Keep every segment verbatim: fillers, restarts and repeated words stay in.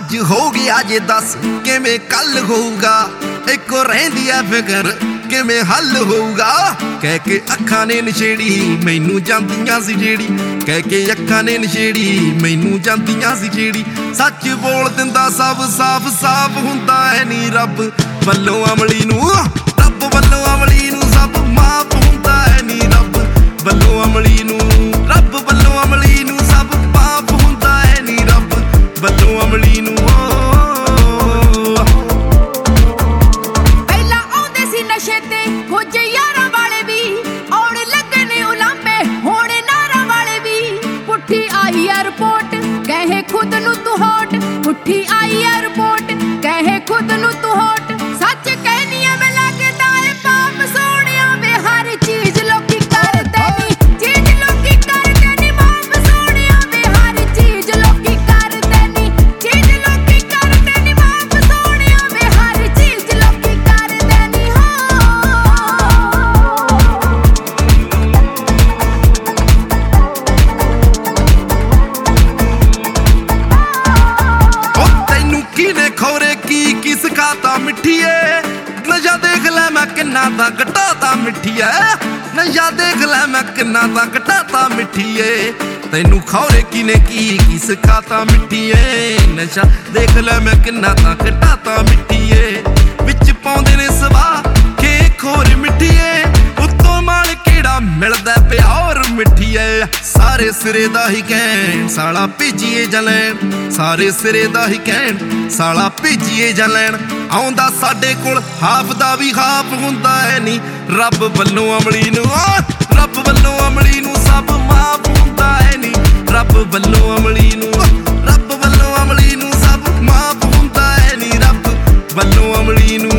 ਅੱਜ ਹੋ ਗਿਆ ਜੇ ਦੱਸ ਕਿਵੇਂ ਕੱਲ ਹੋਊਗਾ। ਇੱਕੋ ਰਹਿੰਦੀ ਐ ਫਿਕਰ ਕਿਵੇਂ ਹੱਲ ਹੋਊਗਾ। ਕਹਿ ਕੇ ਅੱਖਾਂ ਨੇ ਨਸ਼ੇੜੀ ਮੈਨੂੰ ਜਾਂਦੀਆਂ ਸੀ ਜਿਹੜੀ, ਕਹਿ ਕੇ ਅੱਖਾਂ ਨੇ ਨਸ਼ੇੜੀ ਮੈਨੂੰ ਜਾਂਦੀਆਂ ਸੀ ਜਿਹੜੀ। ਸੱਚ ਬੋਲ ਦਿੰਦਾ ਸਭ ਸਾਫ਼ ਸਾਫ਼ ਹੁੰਦਾ ਐ ਨੀ ਰੱਬ ਵੱਲੋਂ ਅਮਲੀ ਨੂੰ, ਰੱਬ ਵੱਲੋਂ ਅਮਲੀ ਨੂੰ ਸਭ ਮਾਫ਼ ਹੁੰਦਾ ਐ ਨੀ ਰੱਬ ਵੱਲੋਂ ਅਮਲੀ ਨੂੰ, ਰੱਬ ਵੱਲੋਂ ਅਮਲੀ ਨੂੰ ਸਭ ਮਾਫ਼ ਹੁੰਦਾ ਐ ਨੀ ਰੱਬ ਵੱਲੋਂ ਅਮਲੀ ਨੂੰ। ਪਹਿਲਾਂ ਆਉਂਦੇ ਸੀ ਨਸ਼ੇ ਤੇ ਕੁਝ ਯਾਰਾਂ ਵਾਲੇ ਵੀ, ਆਉਣ ਲੱਗੇ ਨੇ ਉਲਾਂਭੇ ਹੁਣ ਨਾਰਾਂ ਵਾਲੇ ਵੀ। ਪੁੱਠੀ ਆਈ ਐ ਰਿਪੋਰਟ ਕਹੇ ਖੁਦ ਨੂੰ ਤੂੰ ਹੋਟ, ਪੁੱਠੀ ਆਈ ਐ ਰਿਪੋਰਟ ਕਹੇ ਖੁਦ ਨੂੰ ਤੂੰ ਹੋਟ। ਸੱਚ ਕਹਿਨੀ ਐ ਮੈਂ ਲੱਗਦਾ ਏ ਪਾਪ ਸੋਹਣਿਆ ਵੇ ਹਰ ਚੀਜ਼ ਲੋਕੀ ਕਰਦੇ ਨੀ, ਚੀਜ਼ ਲੋਕੀ ਕਰਦੇ ਨੀ ਮਾਪ ਸੋਹਣਿਆ ਵੇ ਹਰ ਚੀਜ਼ ਲੋਕੀ ਕਰਦੇ ਨੀ, ਚੀਜ਼ ਲੋਕੀ ਕਰਦੇ ਨੀ ਮਾਪ ਸੋਹਣਿਆ ਵੇ ਹਰ ਚੀਜ਼ ਲੋਕੀ ਕਰਦੇ ਨੀ। ਹੋ ਤੈਨੂੰ ਕਿਨੇ ਖੋਰੇ ਕੀ ਕੀ ਸਿਖਾਤਾ ਮਿੱਠੀਏ, ਨਸ਼ਾ ਦੇਖ ਲੈ ਮੈਂ ਕਿੰਨਾ ਤਾਂ ਘਟਾਤਾ ਮਿੱਠੀਏ, ਨਸ਼ਾ ਦੇਖ ਲੈ ਮੈਂ ਕਿੰਨਾ ਤਾਂ ਘਟਾਤਾ ਮਿੱਠੀਏ। ਤੈਨੂੰ ਖੌਰੇ ਕਿਨੇ ਕੀ ਕੀ ਸਿਖਾਤਾ ਮਿੱਠੀਏ, ਨਸ਼ਾ ਦੇਖ ਲੈ ਮੈਂ ਕਿੰਨਾ ਤਾਂ ਘਟਾਤਾ ਮਿੱਠੀਏ। ਵਿੱਚ ਪਾਉਂਦੇ ਨੇ ਸਵਾਹ ਖੇ ਖੋਰ ਮਿੱਠੀਏ, ਉੱਤੋਂ ਮਾਲ ਕਿਹੜਾ ਮਿਲਦਾ ਪਿਆਰ ਮਿੱਠੀਏ। ਸਾਰੇ ਸਿਰੇ ਦਾ ਹੀ ਕਹਿਣ ਸਾਲਾ ਭੇਜੀਏ ਜਾਂ ਲੈਣ, ਸਾਰੇ ਸਿਰੇ ਦਾ ਹੀ ਕਹਿਣ ਸਾਲਾ ਭੇਜੀਏ ਜਾਂ ਲੈਣ। ਆਉਂਦਾ ਸਾਡੇ ਕੋਲ ਹਾਫ ਦਾ ਵੀ ਹਾਫ ਹੁੰਦਾ ਐ ਨੀ ਰੱਬ ਵੱਲੋਂ ਅਮਲੀ ਨੂੰ, ਰੱਬ ਵੱਲੋਂ ਅਮਲੀ ਨੂੰ ਸਭ ਮਾਫ਼ ਹੁੰਦਾ ਐ ਨੀ ਰੱਬ ਵੱਲੋਂ ਅਮਲੀ ਨੂੰ, ਰੱਬ ਵੱਲੋਂ ਅਮਲੀ ਨੂੰ ਸਭ ਮਾਫ਼ ਹੁੰਦਾ ਐ ਨੀ ਰੱਬ ਵੱਲੋਂ ਅਮਲੀ ਨੂੰ।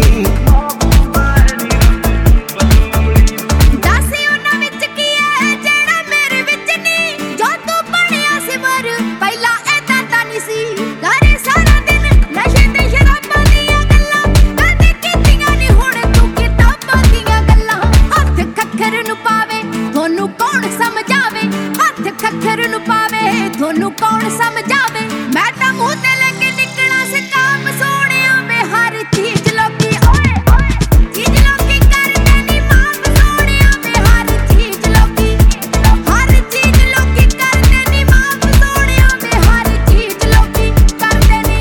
ਦੱਸ ਉਹਨਾਂ ਵਿੱਚ ਕੀ ਐ ਜਿਹੜਾ ਮੇਰੇ ਵਿੱਚ ਨੀ, ਜੋ ਤੂੰ ਬਣਿਆ ਸੀ ਮਰ ਪਹਿਲਾਂ ਏਦਾਂ ਤਾਂ ਨੀ ਸੀ। ਘਰੇ ਸਾਰਾ ਦਿਨ ਨਸ਼ੇ ਤੇ ਸ਼ਰਾਬਾਂ ਦੀਆਂ ਗੱਲਾਂ ਕਦੇ ਕੀਤੀਆਂ ਨੀ, ਹੁਣ ਤੂੰ ਕਿਤਾਬਾਂ ਦੀਆਂ ਗੱਲਾਂ। ਹੱਥ ਖੱਖਰ ਨੂੰ ਪਾਵੇ ਤੁਹਾਨੂੰ ਕੌਣ ਸਮਝਾਵੇ, ਹੱਥ ਖੱਖਰ ਨੂੰ ਪਾਵੇ ਤੁਹਾਨੂੰ ਕੌਣ ਸਮਝਾਵੇ। ਮੈਂ ਤਾਂ ਮੂੰਹ ਤੇ ਲੈ ਕੇ ਨਿਕਲਾਂ ਸਕਾਮ ਸੋਹਣਿਆ ਵੇ ਹਰ ਚੀਜ਼ ਲੋਕੀ ਓਏ ਓਏ ਚੀਜ਼ ਲੋਕੀ ਕਰਦੇ ਨੀ ਮਾਫ਼ ਸੋਹਣਿਆ ਵੇ ਹਰ ਚੀਜ਼ ਲੋਕੀ, ਹਰ ਚੀਜ਼ ਲੋਕੀ ਕਰਦੇ ਨੀ ਮਾਫ਼ ਸੋਹਣਿਆ ਵੇ ਹਰ ਚੀਜ਼ ਲੋਕੀ ਕਰਦੇ ਨੀ।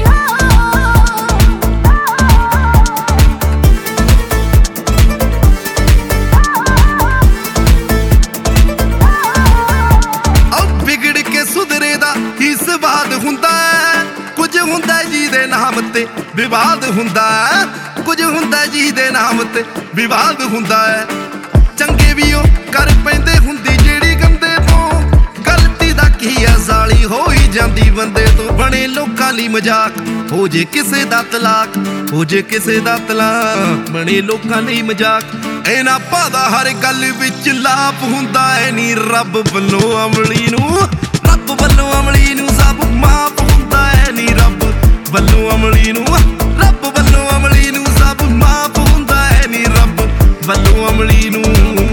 ਉਹ ਵਿਗੜ ਕੇ ਸੁਧਰੇ ਦਾ ਹੀ ਸਵਾਦ ਹੁੰਦਾ ਹੈ, ਕੁਝ ਹੁੰਦਾ ਜਿਹਦੇ ਨਾਮ ਤੇ ਵਿਵਾਦ ਹੁੰਦਾ ਹੈ, ਕੁਝ ਹੁੰਦਾ ਜਿਹਦੇ ਨਾਮ ਤੇ ਵਿਵਾਦ ਹੁੰਦਾ ਹੈ। ਚੰਗੇ ਵੀ ਉਹ ਕਰ ਪੈਂਦੇ ਹੁੰਦੀ ਜਿਹੜੀ ਗੰਦੇ ਤੋਂ, ਗਲਤੀ ਦਾ ਕੀ ਹੈ ਜ਼ਾਲੀ ਹੋ ਹੀ ਜਾਂਦੀ ਬੰਦੇ ਤੋਂ। ਬਣੇ ਲੋਕਾਂ ਲਈ ਮਜ਼ਾਕ ਹੋ ਜੇ ਕਿਸੇ ਦਾ ਤਲਾਕ, ਹੋ ਜੇ ਕਿਸੇ ਦਾ ਤਲਾਕ ਬਣੇ ਲੋਕਾਂ ਲਈ ਮਜ਼ਾਕ। ਇਹਨਾਂ ਭਾਦਾ ਹਰ ਗੱਲ ਵਿੱਚ ਲਾਭ ਹੁੰਦਾ ਐ ਨੀ ਰੱਬ ਵੱਲੋਂ ਅਮਲੀ ਨੂੰ, ਰੱਬ ਵੱਲੋਂ ਅਮਲੀ ਨੂੰ ਸਭ ਮਾਫ਼ ਹੁੰਦਾ ਐ ਨੀ ਰੱਬ ਵੱਲੋਂ ਅਮਲੀ ਨੂੰ, ਰੱਬ ਵੱਲੋਂ ਅਮਲੀ ਨੂੰ ਸਭ ਮਾਫ਼ ਹੁੰਦਾ ਐ ਨੀ ਰੱਬ ਵੱਲੋਂ ਅਮਲੀ ਨੂੰ।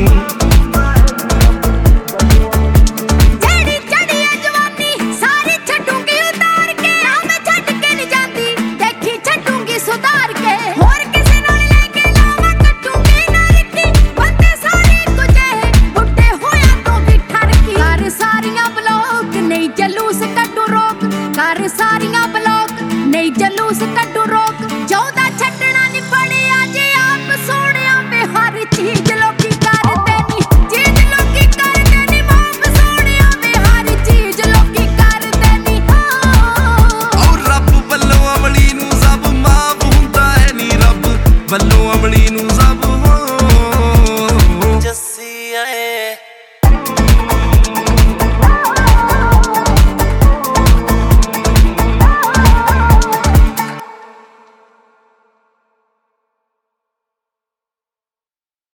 ਜਿਹੜੀ ਚੜੀ ਐ ਜਵਾਨੀ ਸਾਰੀ ਛੱਡੂਗੀ ਉਤਾਰ ਕੇ, ਨਾ ਮੈਂ ਛੱਡ ਕੇ ਨੀ ਜਾਂਦੀ ਦੇਖੀ ਛੱਡੂਗੀ ਸੁਧਾਰ ਕੇ। ਹੋਰ ਕਿਸੇ ਨਾਲ ਲੈ ਕੇ ਲਾਵਾਂ ਕੱਟੂਗੀ ਨਾ ਰਿੱਕੀ, ਬੰਦੇ ਸਾਰੇ ਇੱਕੋ ਜਿਹੇ ਬੁੱਢੇ ਹੋਇਆਂ ਤੋਂ ਵੀ ਠਰਕੀ। ਕਰ ਸਾਰੀਆਂ ਬਲੌਕ ਨਹੀਂ ਜਲੂਸ ਕੱਢੂ ਰੋਕ, ਕਰ ਸਾਰੀਆਂ ਬਲੌਕ ਨਹੀਂ ਜਲੂਸ ਕੱਢੂ ਰੋਕ।